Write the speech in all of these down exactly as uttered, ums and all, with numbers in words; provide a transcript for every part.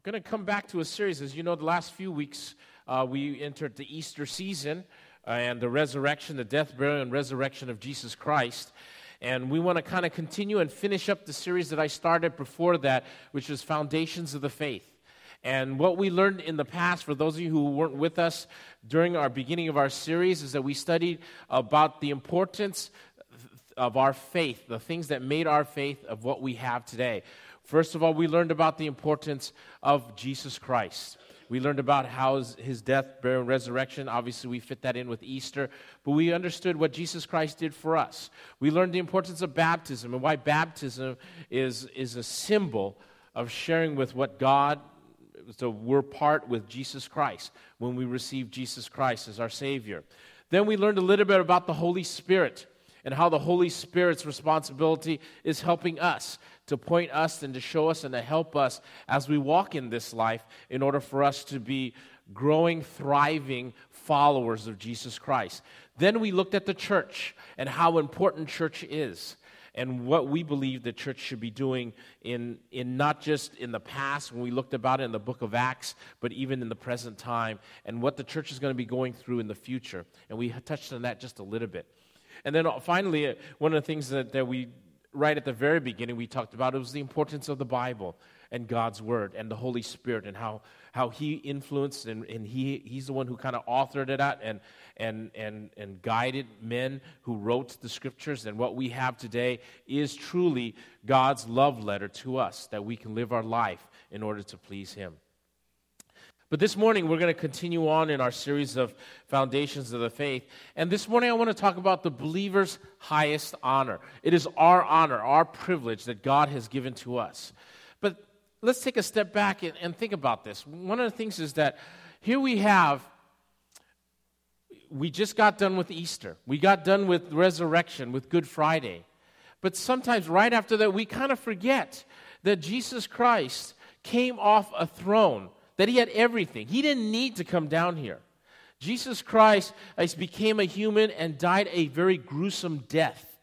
going to come back to a series. As you know, the last few weeks uh, we entered the Easter season uh, and the resurrection, the death, burial, and resurrection of Jesus Christ. And we want to kind of continue and finish up the series that I started before that, which was Foundations of the Faith. And what we learned in the past, for those of you who weren't with us during our beginning of our series, is that we studied about the importance of our faith, the things that made our faith of what we have today. First of all, we learned about the importance of Jesus Christ. We learned about how his, his death, burial, and resurrection. Obviously, we fit that in with Easter. But we understood what Jesus Christ did for us. We learned the importance of baptism and why baptism is, is a symbol of sharing with what God. So we're part with Jesus Christ when we receive Jesus Christ as our Savior. Then we learned a little bit about the Holy Spirit and how the Holy Spirit's responsibility is helping us, to point us and to show us and to help us as we walk in this life in order for us to be growing, thriving followers of Jesus Christ. Then we looked at the church and how important church is and what we believe the church should be doing in, in not just in the past when we looked about it in the book of Acts, but even in the present time, and what the church is going to be going through in the future. And we touched on that just a little bit. And then finally, one of the things that, that we, right at the very beginning, we talked about, it was the importance of the Bible and God's Word and the Holy Spirit and how, how He influenced and, and he He's the one who kind of authored it out and, and, and, and guided men who wrote the Scriptures. And what we have today is truly God's love letter to us, that we can live our life in order to please Him. But this morning, we're going to continue on in our series of Foundations of the Faith. And this morning, I want to talk about the believer's highest honor. It is our honor, our privilege that God has given to us. But let's take a step back and, and think about this. One of the things is that here we have, we just got done with Easter. We got done with resurrection, with Good Friday. But sometimes right after that, we kind of forget that Jesus Christ came off a throne, that He had everything. He didn't need to come down here. Jesus Christ became a human and died a very gruesome death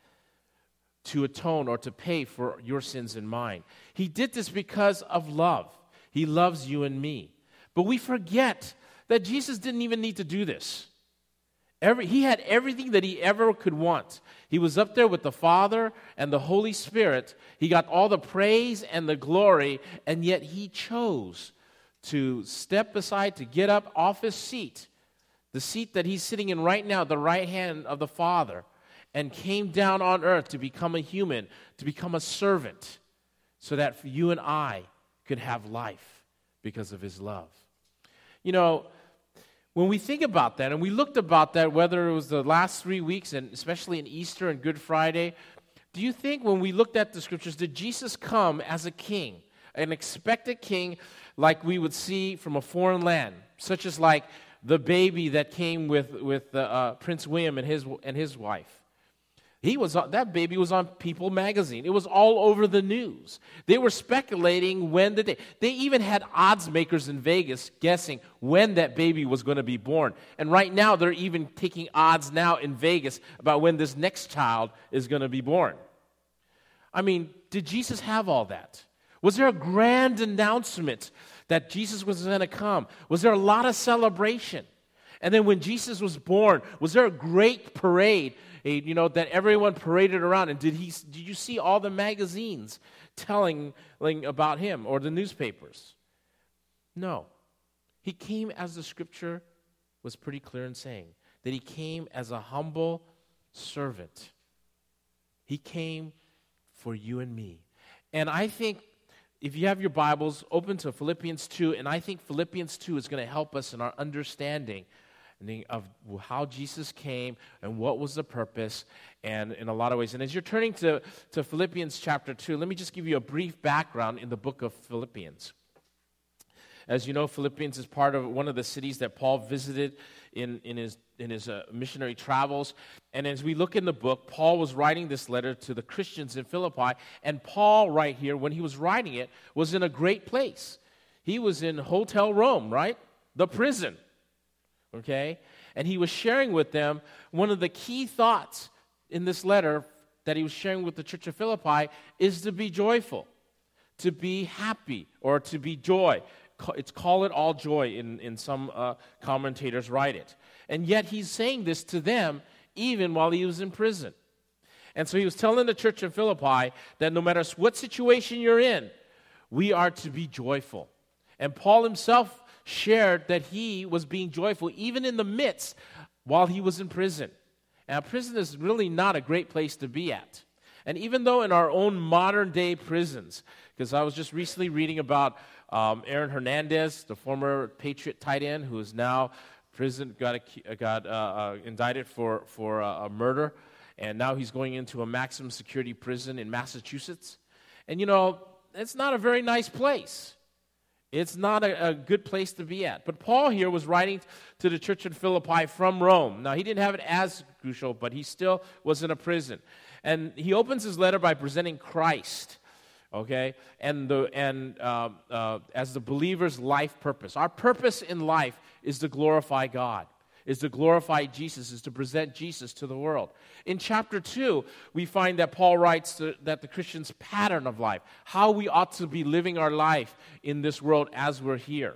to atone or to pay for your sins and mine. He did this because of love. He loves you and me. But we forget that Jesus didn't even need to do this. Every, he had everything that He ever could want. He was up there with the Father and the Holy Spirit. He got all the praise and the glory, and yet He chose to step aside, to get up off His seat, the seat that He's sitting in right now, the right hand of the Father, and came down on earth to become a human, to become a servant, so that you and I could have life because of His love. You know, when we think about that, and we looked about that, whether it was the last three weeks, and especially in Easter and Good Friday, do you think when we looked at the Scriptures, did Jesus come as a king, an expected king, like we would see from a foreign land, such as like the baby that came with with uh, Prince William and his and his wife? He was that baby was on People magazine. It was all over the news. They were speculating when the day. They even had odds makers in Vegas guessing when that baby was going to be born. And right now, they're even taking odds now in Vegas about when this next child is going to be born. I mean, did Jesus have all that? Was there a grand announcement that Jesus was going to come? Was there a lot of celebration? And then when Jesus was born, was there a great parade, a, you know, that everyone paraded around? And did he? Did you see all the magazines telling like, about Him or the newspapers? No. He came, as the Scripture was pretty clear in saying, that He came as a humble servant. He came for you and me. And I think, if you have your Bibles, open to Philippians two, and I think Philippians two is going to help us in our understanding of how Jesus came and what was the purpose, and in a lot of ways. And as you're turning to, to Philippians chapter two, let me just give you a brief background in the book of Philippians. As you know, Philippians is part of one of the cities that Paul visited in, in his in his uh, missionary travels. And as we look in the book, Paul was writing this letter to the Christians in Philippi. And Paul, right here, when he was writing it, was in a great place. He was in Hotel Rome, right? The prison, okay? And he was sharing with them one of the key thoughts in this letter that he was sharing with the church of Philippi is to be joyful, to be happy, or to be joy. it's call it all joy in, in some uh, commentators write it. And yet he's saying this to them even while he was in prison. And so he was telling the church in Philippi that no matter what situation you're in, we are to be joyful. And Paul himself shared that he was being joyful even in the midst while he was in prison. Now, prison is really not a great place to be at. And even though in our own modern-day prisons, because I was just recently reading about um, Aaron Hernandez, the former Patriot tight end, who is now prison got a, got uh, uh, indicted for for uh, a murder, and now he's going into a maximum security prison in Massachusetts. And you know, it's not a very nice place. It's not a, a good place to be at. But Paul here was writing to the church in Philippi from Rome. Now, he didn't have it as crucial, but he still was in a prison. And he opens his letter by presenting Christ, okay, and the and uh, uh, as the believer's life purpose. Our purpose in life is to glorify God, is to glorify Jesus, is to present Jesus to the world. In chapter two, we find that Paul writes to, that the Christian's pattern of life, how we ought to be living our life in this world as we're here.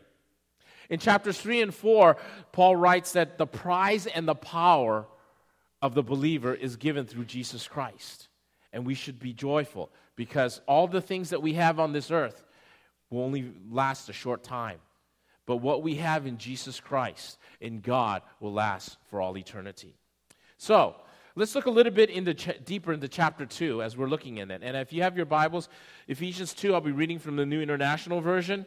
In chapters three and four, Paul writes that the prize and the power of the believer is given through Jesus Christ. And we should be joyful because all the things that we have on this earth will only last a short time. But what we have in Jesus Christ, in God, will last for all eternity. So, let's look a little bit into ch- deeper into chapter two as we're looking in it. And if you have your Bibles, Ephesians two, I'll be reading from the New International Version.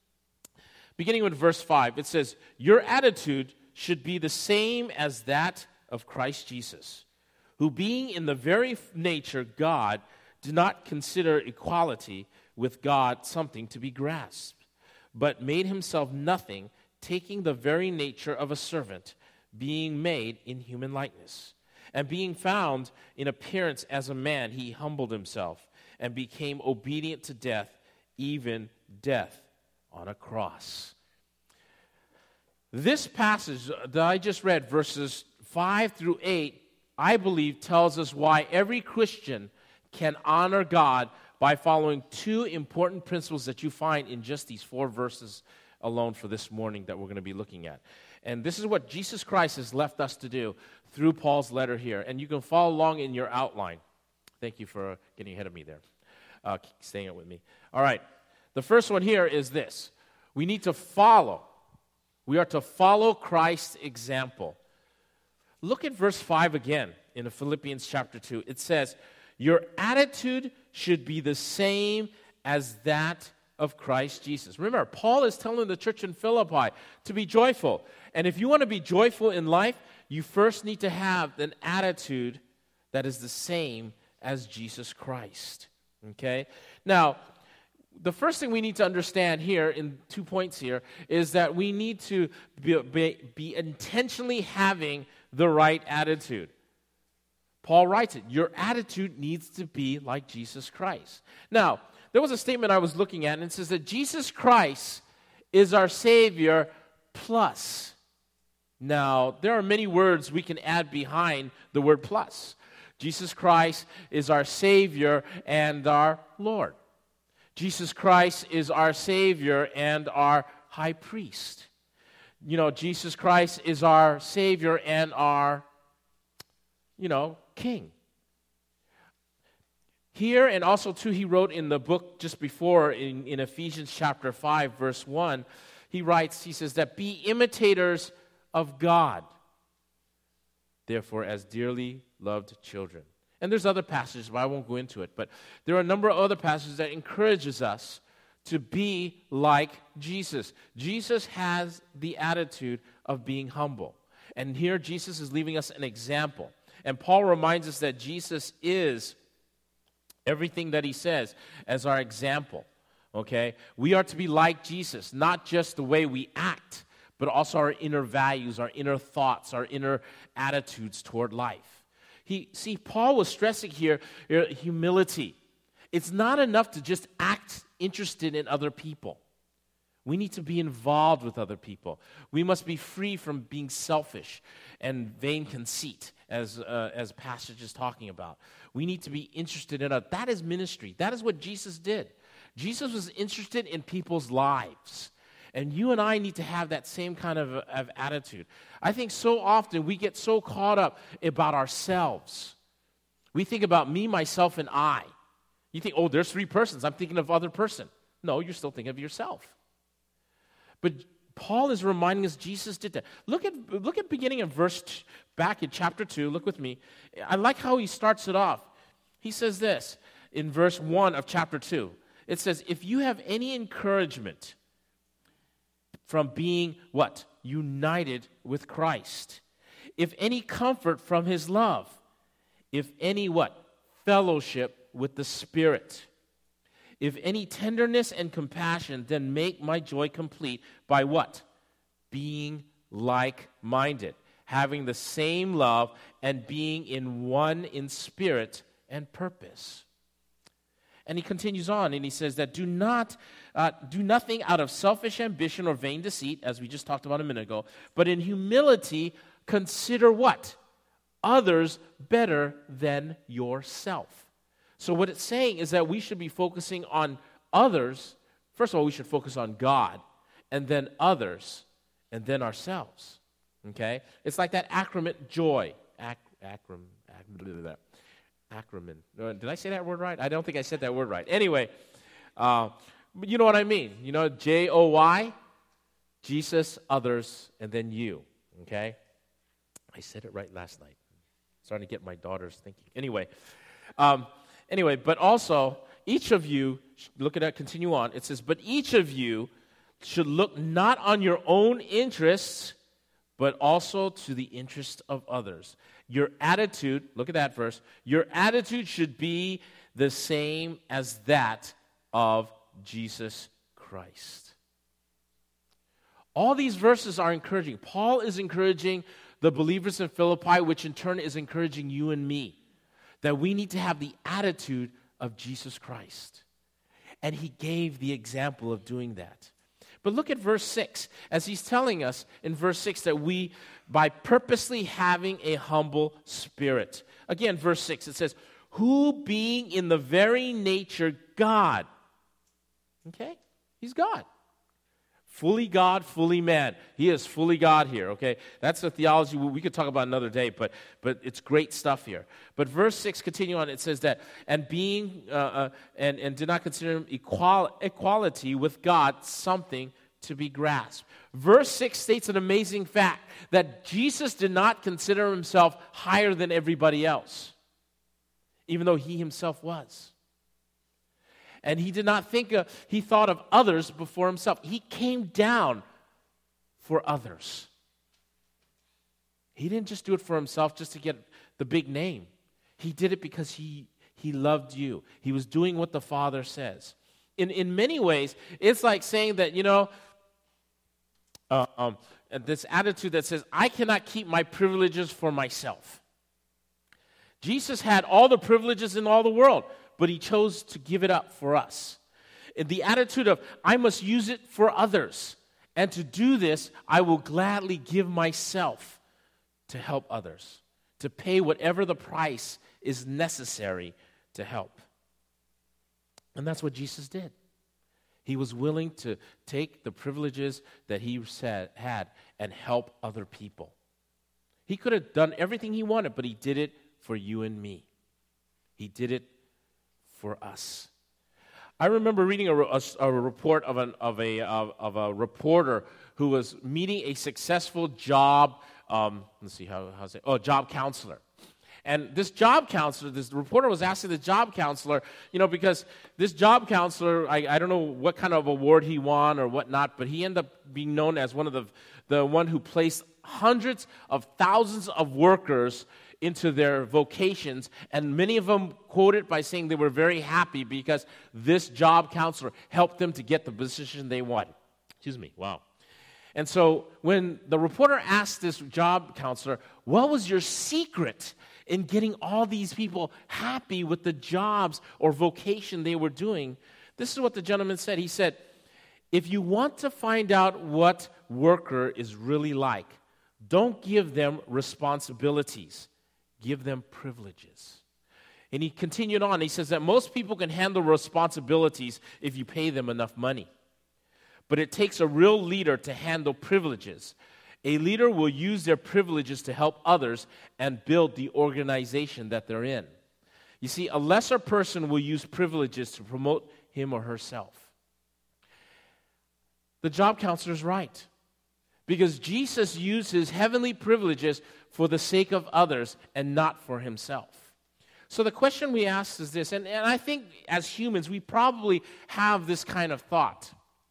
Beginning with verse five, it says, "Your attitude should be the same as that of Christ Jesus, who being in the very nature God, did not consider equality with God something to be grasped, but made himself nothing, taking the very nature of a servant, being made in human likeness. And being found in appearance as a man, he humbled himself and became obedient to death, even death on a cross." This passage that I just read, verses five through eight, I believe tells us why every Christian can honor God by following two important principles that you find in just these four verses alone for this morning that we're going to be looking at. And this is what Jesus Christ has left us to do through Paul's letter here. And you can follow along in your outline. Thank you for getting ahead of me there, uh, staying it with me. All right. The first one here is this. We need to follow. We are to follow Christ's example. Look at verse five again in Philippians chapter two. It says, "Your attitude should be the same as that of Christ Jesus." Remember, Paul is telling the church in Philippi to be joyful. And if you want to be joyful in life, you first need to have an attitude that is the same as Jesus Christ. Okay? Now, the first thing we need to understand here in two points here is that we need to be, be, be intentionally having the right attitude. Paul writes it, your attitude needs to be like Jesus Christ. Now, there was a statement I was looking at, and it says that Jesus Christ is our Savior plus. Now, there are many words we can add behind the word plus. Jesus Christ is our Savior and our Lord. Jesus Christ is our Savior and our High Priest. You know, Jesus Christ is our Savior and our, you know, King. Here, and also too, he wrote in the book just before, in, in Ephesians chapter five, verse one, he writes, he says that, "Be imitators of God, therefore as dearly loved children." And there's other passages, but I won't go into it. But there are a number of other passages that encourages us to be like Jesus. Jesus has the attitude of being humble. And here Jesus is leaving us an example. And Paul reminds us that Jesus is everything that he says as our example. Okay? We are to be like Jesus, not just the way we act, but also our inner values, our inner thoughts, our inner attitudes toward life. He, see, Paul was stressing here humility. It's not enough to just act interested in other people. We need to be involved with other people. We must be free from being selfish and vain conceit, as uh, as passage is talking about. We need to be interested in others. That is ministry. That is what Jesus did. Jesus was interested in people's lives. And you and I need to have that same kind of, of attitude. I think so often we get so caught up about ourselves. We think about me, myself, and I. You think, oh, there's three persons. I'm thinking of other person. No, you're still thinking of yourself. But Paul is reminding us Jesus did that. Look at look at beginning of verse t- back in chapter two. Look with me. I like how he starts it off. He says this in verse one of chapter two. It says, if you have any encouragement from being what? United with Christ. If any comfort from his love. If any what? Fellowship with the Spirit. If any tenderness and compassion, then make my joy complete by what? Being like-minded, having the same love, and being in one in spirit and purpose. And he continues on, and he says that do not uh, do nothing out of selfish ambition or vain deceit, as we just talked about a minute ago, but in humility consider what? Others better than yourself. So what it's saying is that we should be focusing on others. First of all, we should focus on God, and then others, and then ourselves. Okay? It's like that acronym, joy. Ac- acronym, acronym, acronym. Did I say that word right? I don't think I said that word right. Anyway, uh, you know what I mean. You know, J O Y, Jesus, others, and then you. Okay? I said it right last night. Starting to get my daughters thinking. Anyway, um, Anyway, but also, each of you, look at that, continue on. It says, but each of you should look not on your own interests, but also to the interest of others. Your attitude, look at that verse, your attitude should be the same as that of Jesus Christ. All these verses are encouraging. Paul is encouraging the believers in Philippi, which in turn is encouraging you and me. That we need to have the attitude of Jesus Christ. And he gave the example of doing that. But look at verse six, as he's telling us in verse six that we, by purposely having a humble spirit. Again, verse six, it says, who being in the very nature God. Okay? He's God. Fully God, fully man. He is fully God here, okay? That's the theology we could talk about another day, but but it's great stuff here. But verse six, continue on, it says that, and being, uh, uh, and, and did not consider equal, equality with God something to be grasped. Verse six states an amazing fact, that Jesus did not consider himself higher than everybody else, even though he himself was. And he did not think, of, he thought of others before himself. He came down for others. He didn't just do it for himself just to get the big name. He did it because he, he loved you. He was doing what the Father says. In, in many ways, it's like saying that, you know, uh, um, this attitude that says, I cannot keep my privileges for myself. Jesus had all the privileges in all the world, but he chose to give it up for us. In the attitude of, I must use it for others. And to do this, I will gladly give myself to help others, to pay whatever the price is necessary to help. And that's what Jesus did. He was willing to take the privileges that he said, had and help other people. He could have done everything he wanted, but he did it for you and me. He did it for us. I remember reading a, a, a report of, an, of, a, of, of a reporter who was meeting a successful job, um, let's see, how how's it, oh, job counselor. And this job counselor, this reporter was asking the job counselor, you know, because this job counselor, I, I don't know what kind of award he won or whatnot, but he ended up being known as one of the, the one who placed hundreds of thousands of workers into their vocations, and many of them quoted by saying they were very happy because this job counselor helped them to get the position they wanted. Excuse me, wow. And so when the reporter asked this job counselor, what was your secret in getting all these people happy with the jobs or vocation they were doing? This is what the gentleman said. He said, if you want to find out what worker is really like, don't give them responsibilities. Give them privileges. And he continued on. He says that most people can handle responsibilities if you pay them enough money. but it takes a real leader to handle privileges. A leader will use their privileges to help others and build the organization that they're in. You see, a lesser person will use privileges to promote him or herself. The job counselor is right, because Jesus used his heavenly privileges for the sake of others and not for himself. So the question we ask is this, and, and I think as humans we probably have this kind of thought.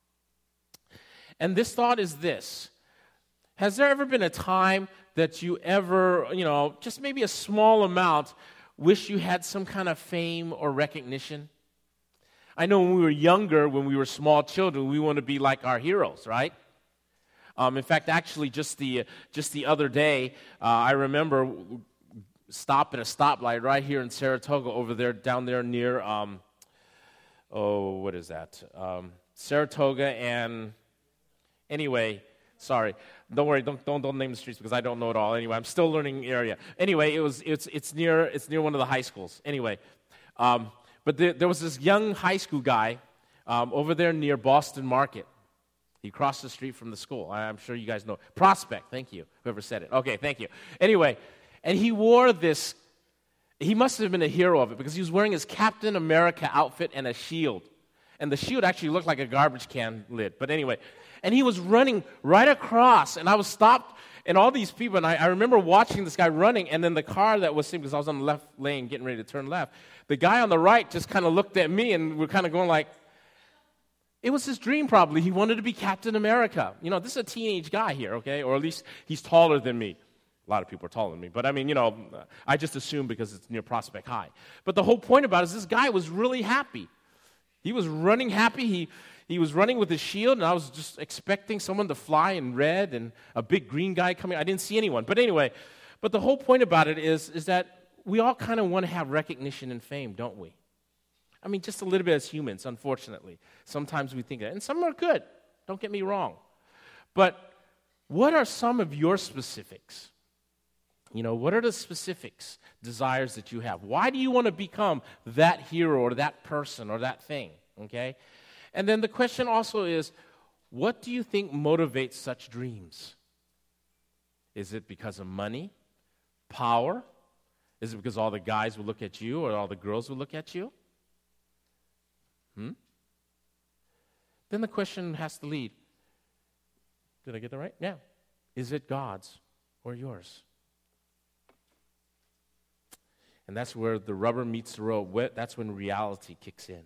And this thought is this: has there ever been a time that you ever, you know, just maybe a small amount, wish you had some kind of fame or recognition? I know when we were younger, when we were small children, we want to be like our heroes, right? Um, in fact, actually, just the just the other day, uh, I remember stop at a stoplight right here in Saratoga, over there, down there near, um, oh, what is that? Um, Saratoga and, anyway, sorry, don't worry, don't don't don't name the streets because I don't know it all. Anyway, I'm still learning the area. Anyway, it was it's it's near it's near one of the high schools. Anyway, um, but there, there was this young high school guy um, over there near Boston Market. He crossed the street from the school. I'm sure you guys know. Prospect, thank you, whoever said it. Okay, thank you. Anyway, and he wore this, he must have been a hero of it because he was wearing his Captain America outfit and a shield. And the shield actually looked like a garbage can lid. But anyway, and he was running right across, and I was stopped, and all these people, and I, I remember watching this guy running, and then the car that was sitting, because I was on the left lane getting ready to turn left, the guy on the right just kind of looked at me, and we're kind of going like, it was his dream probably. He wanted to be Captain America. You know, this is a teenage guy here, okay? Or at least he's taller than me. A lot of people are taller than me. But I mean, you know, I just assume because it's near Prospect High. But the whole point about it is this guy was really happy. He was running happy. He he was running with his shield, and I was just expecting someone to fly in red and a big green guy coming. I didn't see anyone. But anyway, but the whole point about it is, is that we all kind of want to have recognition and fame, don't we? I mean, just a little bit as humans, unfortunately. Sometimes we think that. And some are good. Don't get me wrong. But what are some of your specifics? You know, what are the specifics, desires that you have? Why do you want to become that hero or that person or that thing? Okay? And then the question also is, what do you think motivates such dreams? Is it because of money? Power? Is it because all the guys will look at you or all the girls will look at you? Hmm? Then the question has to lead. Did I get that right? Yeah. Is it God's or yours? And that's where the rubber meets the road. That's when reality kicks in.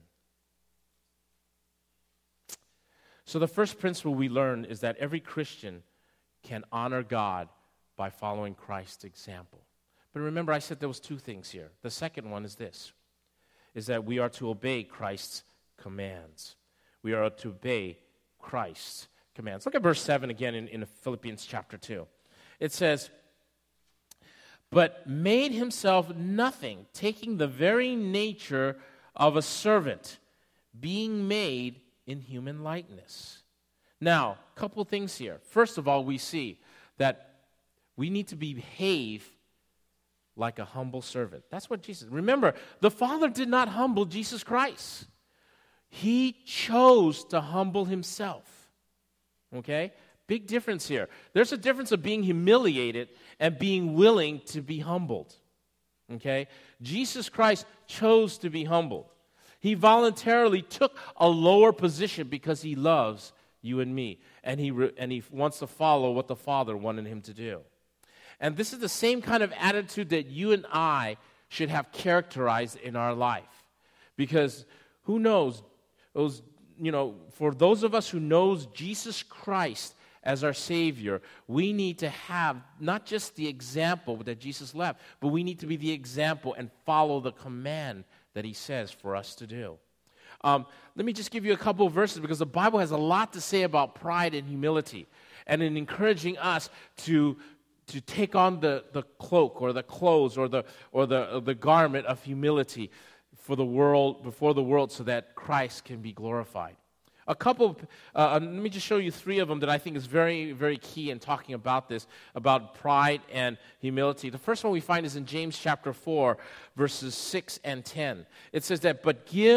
So the first principle we learn is that every Christian can honor God by following Christ's example. But remember, I said there was two things here. The second one is this, is that we are to obey Christ's commands. We are to obey Christ's commands. Look at verse seven again in, in Philippians chapter two. It says, but made himself nothing, taking the very nature of a servant, being made in human likeness. Now, a couple things here. First of all, we see that we need to behave like a humble servant. That's what Jesus, remember, the Father did not humble Jesus Christ. He chose to humble himself. Okay? Big difference here. There's a difference of being humiliated and being willing to be humbled. Okay? Jesus Christ chose to be humbled. He voluntarily took a lower position because he loves you and me. And he re- and he wants to follow what the Father wanted him to do. And this is the same kind of attitude that you and I should have characterized in our life. Because who knows, those, you know, for those of us who knows Jesus Christ as our Savior, we need to have not just the example that Jesus left, but we need to be the example and follow the command that he says for us to do. Um, let me just give you a couple of verses because the Bible has a lot to say about pride and humility and in encouraging us to to take on the, the cloak or the clothes or the or the or the garment of humility for the world before the world so that Christ can be glorified. A couple, uh, let me just show you three of them that I think is very, very key in talking about this, about pride and humility. The first one we find is in James chapter four, verses six and ten. It says that, but give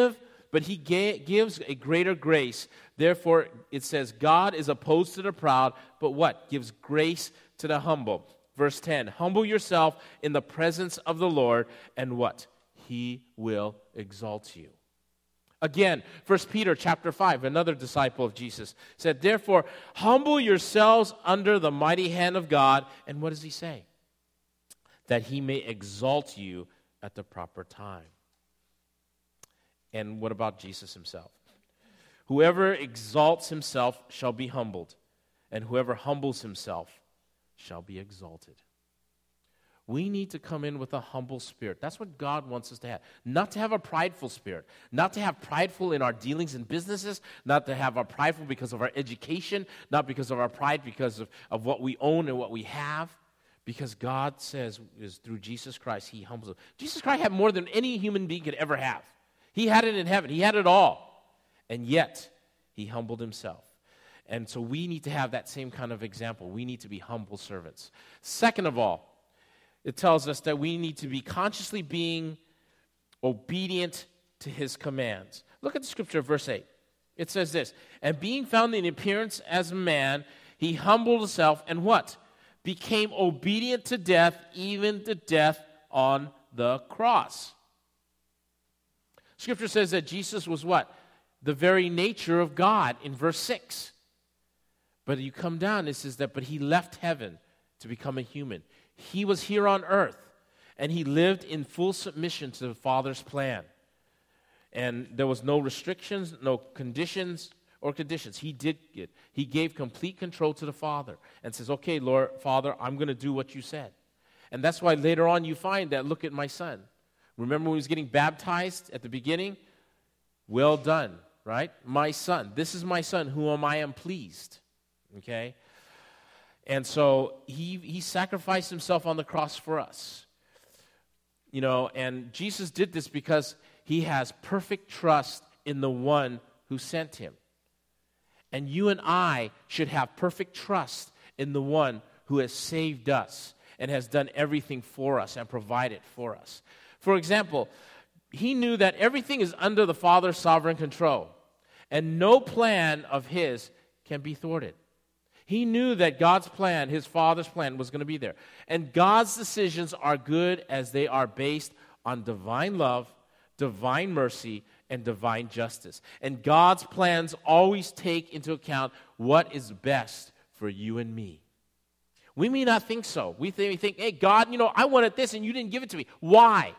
but he ga- gives a greater grace. Therefore, it says, God is opposed to the proud, but what? Gives grace to the humble. Verse ten, humble yourself in the presence of the Lord, and what? He will exalt you. Again, First Peter chapter five, another disciple of Jesus, said, therefore, humble yourselves under the mighty hand of God. And what does he say? That he may exalt you at the proper time. And what about Jesus himself? Whoever exalts himself shall be humbled, and whoever humbles himself shall be exalted. We need to come in with a humble spirit. That's what God wants us to have. Not to have a prideful spirit. Not to have prideful in our dealings in businesses. Not to have a prideful because of our education. Not because of our pride because of, of what we own and what we have. Because God says is through Jesus Christ, he humbles us. Jesus Christ had more than any human being could ever have. He had it in heaven. He had it all. And yet, he humbled himself. And so we need to have that same kind of example. We need to be humble servants. Second of all, it tells us that we need to be consciously being obedient to his commands. Look at the scripture, verse eight. It says this, and being found in appearance as a man, he humbled himself and what? Became obedient to death, even to death on the cross. Scripture says that Jesus was what? The very nature of God in verse six. But you come down, it says that, but he left heaven to become a human. He was here on earth, and he lived in full submission to the Father's plan. And there was no restrictions, no conditions or conditions. He did it. He gave complete control to the Father and says, okay, Lord, Father, I'm going to do what you said. And that's why later on you find that, look at my son. Remember when he was getting baptized at the beginning? Well done, right? My son. This is my son whom I am pleased. Okay? And so he he sacrificed himself on the cross for us. You know, and Jesus did this because he has perfect trust in the one who sent him. And you and I should have perfect trust in the one who has saved us and has done everything for us and provided for us. For example, he knew that everything is under the Father's sovereign control, and no plan of his can be thwarted. He knew that God's plan, his Father's plan, was going to be there. And God's decisions are good as they are based on divine love, divine mercy, and divine justice. And God's plans always take into account what is best for you and me. We may not think so. We think, we think, hey, God, you know, I wanted this and you didn't give it to me. Why?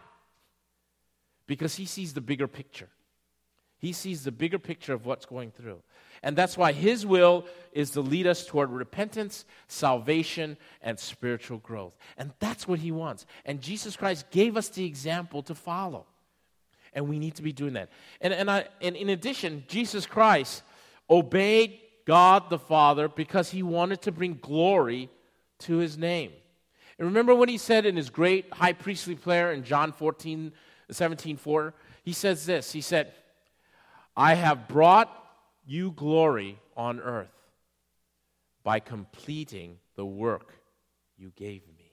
Because he sees the bigger picture. He sees the bigger picture of what's going through. And that's why his will is to lead us toward repentance, salvation, and spiritual growth. And that's what he wants. And Jesus Christ gave us the example to follow. And we need to be doing that. And, and, I, and in addition, Jesus Christ obeyed God the Father because he wanted to bring glory to his name. And remember what he said in his great high priestly prayer in John fourteen, seventeen four? He says this, he said, I have brought you glory on earth by completing the work you gave me.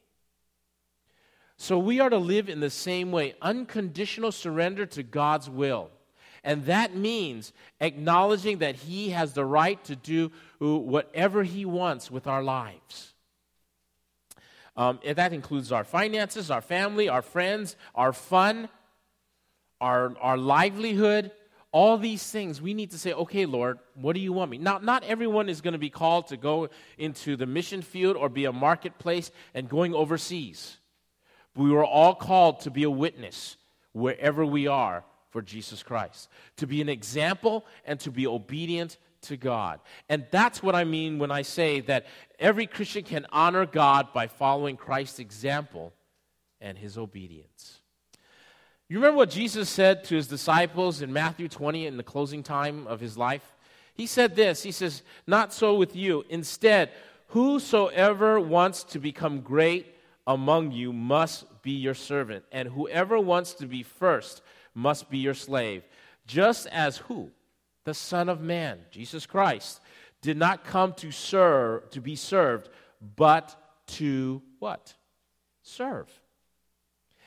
So we are to live in the same way, unconditional surrender to God's will. And that means acknowledging that he has the right to do whatever he wants with our lives. Um, and that includes our finances, our family, our friends, our fun, our, our livelihood. All these things, we need to say, okay, Lord, what do you want me? Now, not everyone is going to be called to go into the mission field or be a marketplace and going overseas. But we were all called to be a witness wherever we are for Jesus Christ, to be an example and to be obedient to God. And that's what I mean when I say that every Christian can honor God by following Christ's example and his obedience. You remember what Jesus said to his disciples in Matthew twenty in the closing time of his life? He said this, he says, not so with you. Instead, whosoever wants to become great among you must be your servant, and whoever wants to be first must be your slave. Just as who? The Son of Man, Jesus Christ, did not come to serve, to be served, but to what? Serve.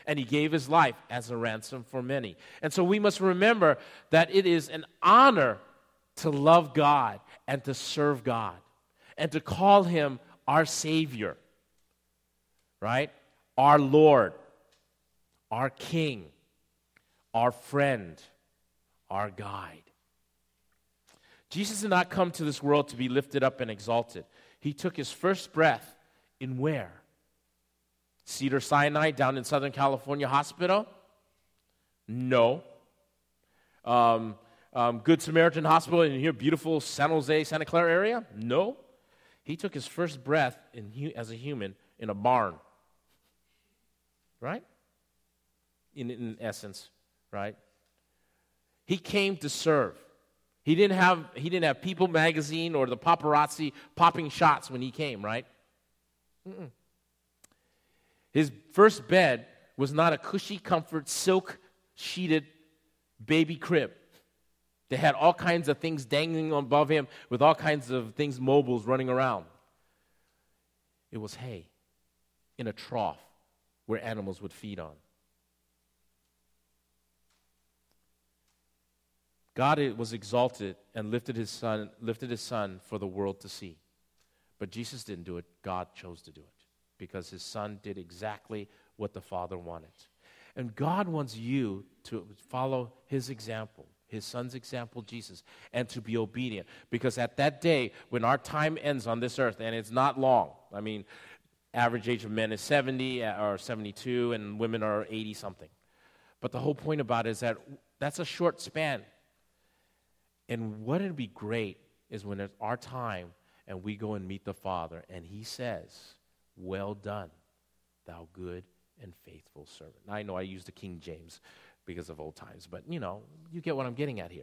and he gave his life as a ransom for many. And so we must remember that it is an honor to love God and to serve God and to call him our Savior, right? Our Lord, our King, our friend, our guide. Jesus did not come to this world to be lifted up and exalted. He took his first breath in where? Cedars-Sinai down in Southern California Hospital? No. Um, um, Good Samaritan Hospital in here, beautiful San Jose, Santa Clara area? No. He took his first breath in, as a human in a barn. Right? In, in essence, right? He came to serve. He didn't have he didn't have People magazine or the paparazzi popping shots when he came, right? Mm-mm. His first bed was not a cushy comfort silk sheeted baby crib. They had all kinds of things dangling above him with all kinds of things mobiles running around. It was hay in a trough where animals would feed on. God was exalted and lifted his son, lifted his son for the world to see. But Jesus didn't do it. God chose to do it because his son did exactly what the Father wanted. And God wants you to follow his example, his son's example, Jesus, and to be obedient. Because at that day, when our time ends on this earth, and it's not long, I mean, average age of men is seventy or seventy-two, and women are eighty-something. But the whole point about it is that that's a short span. And what would be great is when it's our time and we go and meet the Father, and he says, well done, thou good and faithful servant. Now, I know I use the King James because of old times, but, you know, you get what I'm getting at here.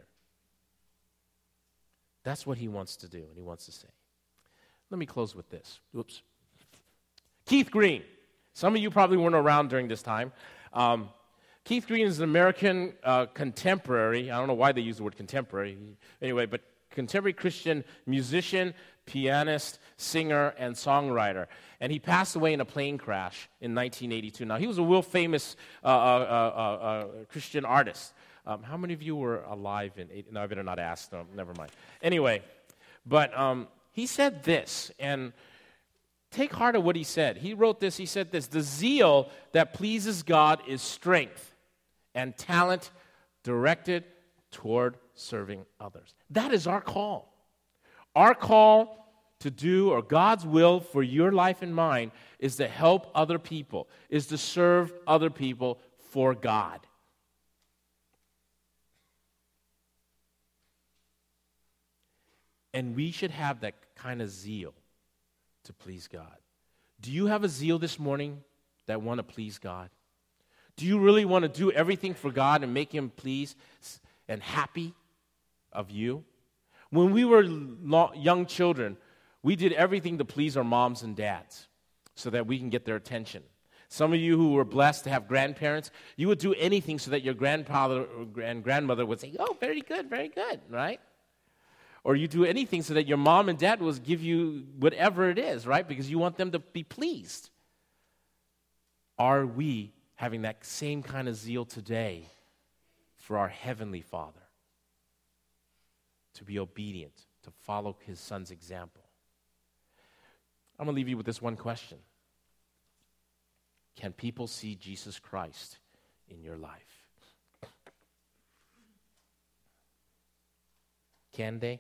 That's what he wants to do, and he wants to say. Let me close with this. Oops. Keith Green. Some of you probably weren't around during this time. Um, Keith Green is an American uh, contemporary. I don't know why they use the word contemporary. Anyway, but contemporary Christian musician, pianist, singer, and songwriter. And he passed away in a plane crash in nineteen eighty-two. Now, he was a real famous uh, uh, uh, uh, Christian artist. Um, how many of you were alive in eighty? No, I better not ask. No, never mind. Anyway, but um, he said this, and take heart of what he said. He wrote this, he said this, the zeal that pleases God is strength and talent directed toward serving others. That is our call. Our call to do, or God's will for your life and mine, is to help other people, is to serve other people for God. And we should have that kind of zeal to please God. Do you have a zeal this morning that want to please God? Do you really want to do everything for God and make him pleased and happy of you? When we were lo- young children, we did everything to please our moms and dads so that we can get their attention. Some of you who were blessed to have grandparents, you would do anything so that your grandfather and grandmother would say, oh, very good, very good, right? Or you do anything so that your mom and dad will give you whatever it is, right? Because you want them to be pleased. Are we having that same kind of zeal today for our Heavenly Father? To be obedient, to follow his son's example. I'm going to leave you with this one question. Can people see Jesus Christ in your life? Can they?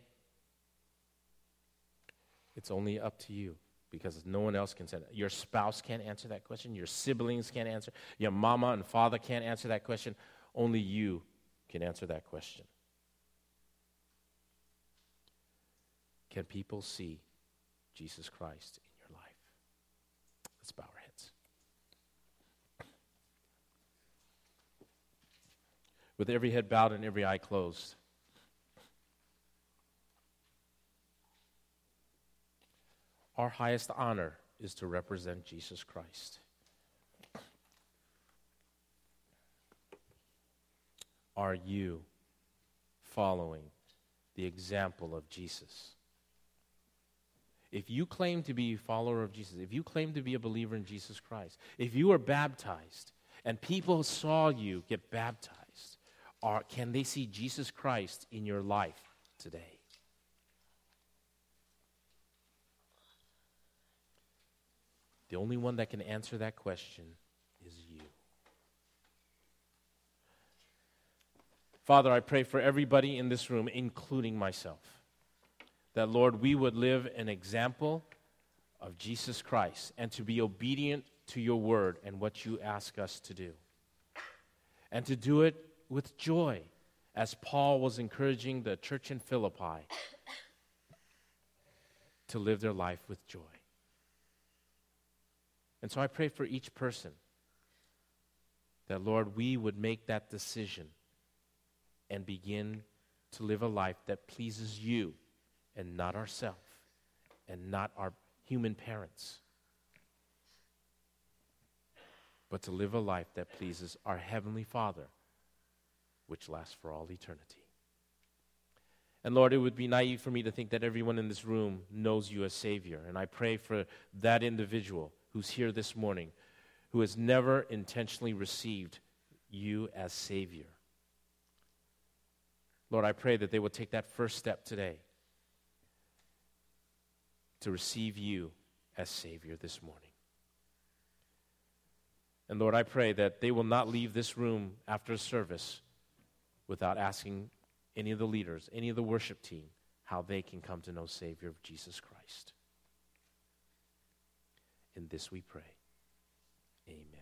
It's only up to you, because no one else can say that. Your spouse can't answer that question. Your siblings can't answer. Your mama and father can't answer that question. Only you can answer that question. Can people see Jesus Christ in your life? Let's bow our heads. With every head bowed and every eye closed, our highest honor is to represent Jesus Christ. Are you following the example of Jesus? If you claim to be a follower of Jesus, if you claim to be a believer in Jesus Christ, if you are baptized and people saw you get baptized, or can they see Jesus Christ in your life today? The only one that can answer that question is you. Father, I pray for everybody in this room, including myself, that, Lord, we would live an example of Jesus Christ and to be obedient to your word and what you ask us to do. And to do it with joy, as Paul was encouraging the church in Philippi to live their life with joy. And so I pray for each person that, Lord, we would make that decision and begin to live a life that pleases you and not ourselves and not our human parents, but to live a life that pleases our Heavenly Father, which lasts for all eternity. And Lord, it would be naive for me to think that everyone in this room knows you as Savior. And I pray for that individual who's here this morning who has never intentionally received you as Savior. Lord, I pray that they will take that first step today to receive you as Savior this morning. And Lord, I pray that they will not leave this room after service without asking any of the leaders, any of the worship team, how they can come to know Savior of Jesus Christ. In this we pray. Amen.